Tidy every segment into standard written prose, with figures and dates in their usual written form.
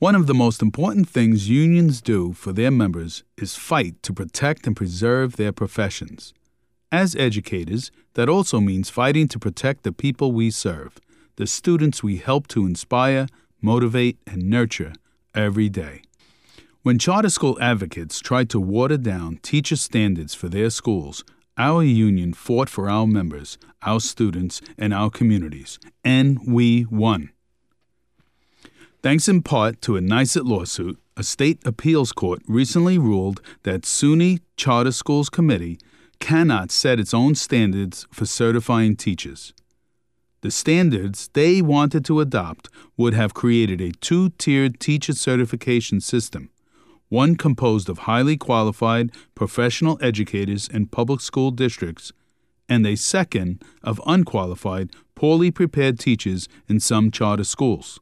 One of the most important things unions do for their members is fight to protect and preserve their professions. As educators, that also means fighting to protect the people we serve, the students we help to inspire, motivate, and nurture every day. When charter school advocates tried to water down teacher standards for their schools, our union fought for our members, our students, and our communities, and we won. Thanks in part to a NYSUT lawsuit, a state appeals court recently ruled that SUNY Charter Schools Committee cannot set its own standards for certifying teachers. The standards they wanted to adopt would have created a two-tiered teacher certification system, one composed of highly qualified professional educators in public school districts, and a second of unqualified, poorly prepared teachers in some charter schools.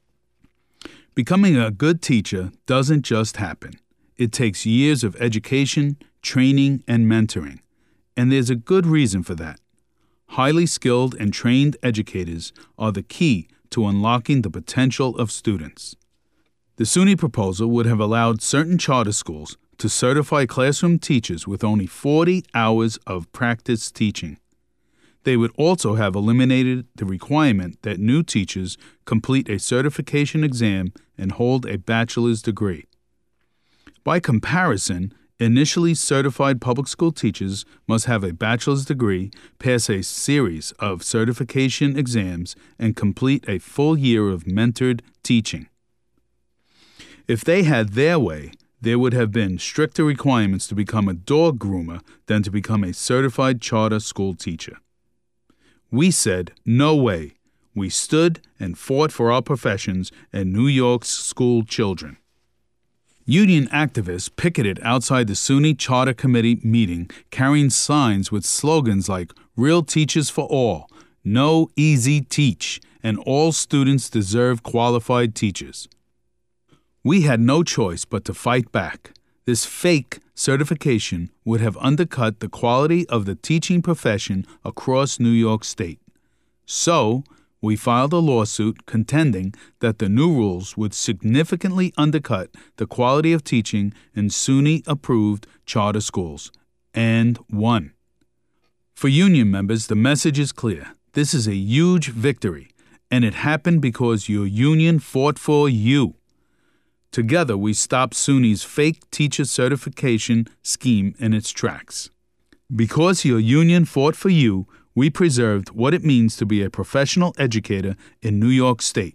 Becoming a good teacher doesn't just happen. It takes years of education, training, and mentoring. And there's a good reason for that. Highly skilled and trained educators are the key to unlocking the potential of students. The SUNY proposal would have allowed certain charter schools to certify classroom teachers with only 40 hours of practice teaching. They would also have eliminated the requirement that new teachers complete a certification exam and hold a bachelor's degree. By comparison, initially certified public school teachers must have a bachelor's degree, pass a series of certification exams, and complete a full year of mentored teaching. If they had their way, there would have been stricter requirements to become a dog groomer than to become a certified charter school teacher. We said, no way. We stood and fought for our professions and New York's school children. Union activists picketed outside the SUNY Charter Committee meeting carrying signs with slogans like "Real Teachers for All," "No Easy Teach," and "All students deserve qualified teachers." We had no choice but to fight back. This fake certification would have undercut the quality of the teaching profession across New York State. So, we filed a lawsuit contending that the new rules would significantly undercut the quality of teaching in SUNY-approved charter schools, and won. For union members, the message is clear. This is a huge victory, and it happened because your union fought for you. Together, we stopped SUNY's fake teacher certification scheme in its tracks. Because your union fought for you, we preserved what it means to be a professional educator in New York State.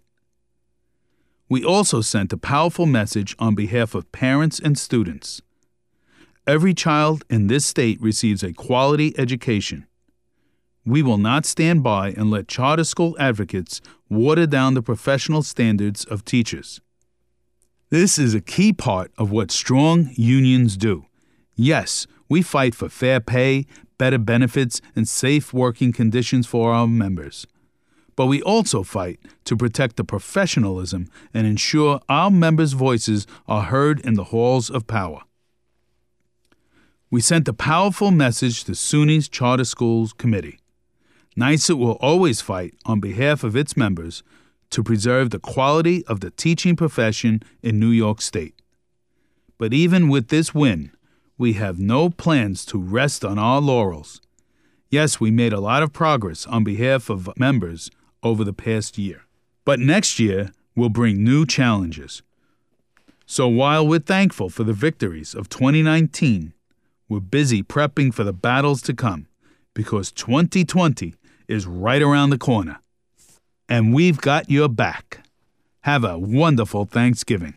We also sent a powerful message on behalf of parents and students. Every child in this state receives a quality education. We will not stand by and let charter school advocates water down the professional standards of teachers. This is a key part of what strong unions do. Yes, we fight for fair pay, better benefits, and safe working conditions for our members. But we also fight to protect the professionalism and ensure our members' voices are heard in the halls of power. We sent a powerful message to SUNY's Charter Schools Committee. NYSUT will always fight on behalf of its members to preserve the quality of the teaching profession in New York State. But even with this win, we have no plans to rest on our laurels. Yes, we made a lot of progress on behalf of members over the past year. But next year will bring new challenges. So while we're thankful for the victories of 2019, we're busy prepping for the battles to come, because 2020 is right around the corner. And we've got your back. Have a wonderful Thanksgiving.